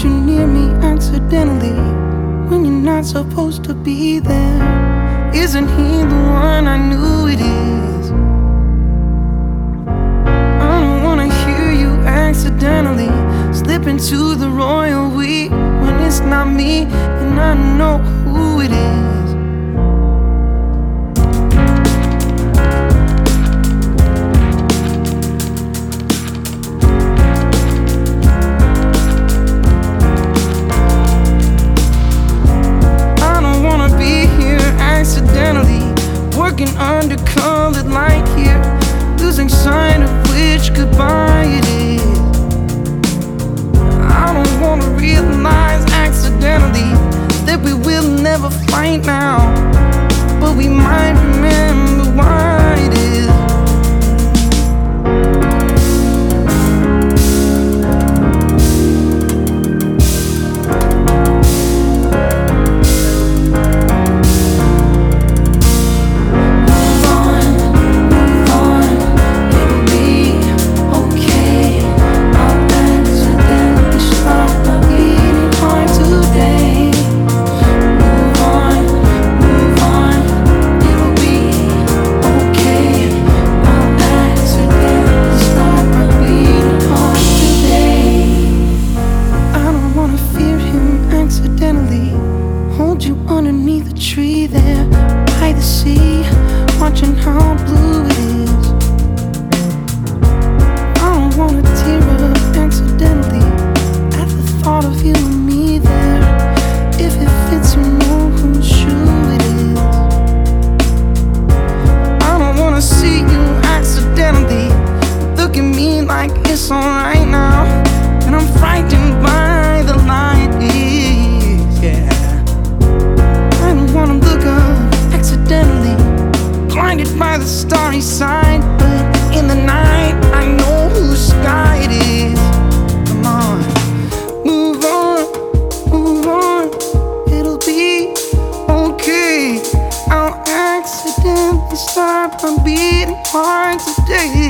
you near me accidentally when you're not supposed to be there? Isn't he the one I knew it is? I don't wanna hear you accidentally slip into the royal we when it's not me and I know who it is. Working under colored light here, losing sight of which goodbye it is. I don't wanna realize accidentally that we will never fight now, but we might remember why it is. Hold you underneath a tree there by the sea, watching how blue it is. I don't wanna tear up accidentally at the thought of you and me there. If it fits, you know whose shoe it is. I don't wanna see you accidentally look at me like it's alright now, and I'm frightened by the light is, yeah. I don't wanna look up accidentally, blinded by the starry side, but in the night I know whose sky it is. Come on, move on, it'll be okay. I'll accidentally start my beating heart today.